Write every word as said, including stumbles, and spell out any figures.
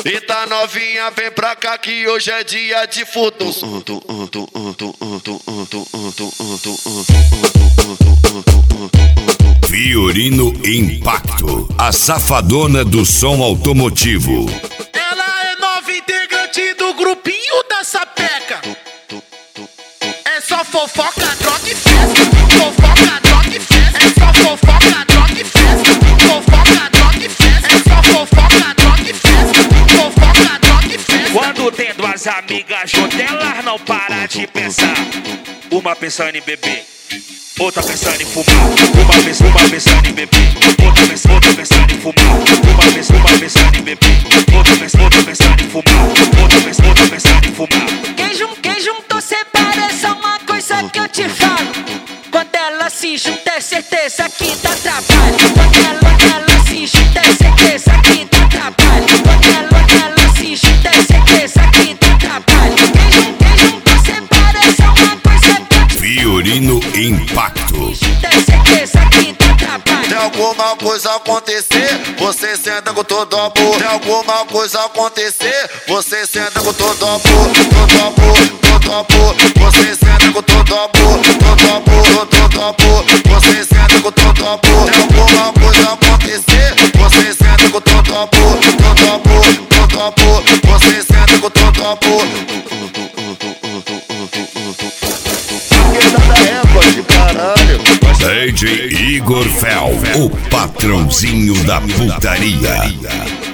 Eita novinha, vem pra cá que hoje é dia de futuro. Fiorino Impacto, a safadona do som automotivo. Ela é nova integrante do grupinho da sapeca. É só fofoca, droga e festa. Fofoca, droga e festa. É só fofoca, droga e festa. Fofoca, droga e festa. É só fofoca, droga e festa. Fofoca, droga e festa. Quando tem duas amigas juntas, elas não param de pensar. Uma pensando em beber, outra pensando em fumar. Uma pensando, uma pensando em beber, outra pensando, outra pensando em fumar. Uma pensando, uma pensando em beber, outra pensando, outra pensando em fumar. Outra pensando, outra pensando em fumar. Quem, jun, quem juntou separa, é só uma coisa que eu te falo. Quando ela se junta é certeza que dá trabalho. Quando ela, ela se junta é certeza que dá trabalho. Quando ela, ela se junta é certeza que dá trabalho. Quem, jun, quem juntou separa, é só uma coisa que eu te falo. Fiorino Impacto. Junta é certeza que dá trabalho. Tem alguma coisa acontecer, você senta com todo amor. Tem alguma coisa acontecer, você senta com todo amor. Todo amor, todo amor, você senta com todo amor. Todo amor, todo amor, você senta com todo amor. Tem alguma coisa acontecer, você senta com todo amor. Todo amor, todo amor, você senta com todo amor. D J Igor Fel, o patrãozinho da putaria.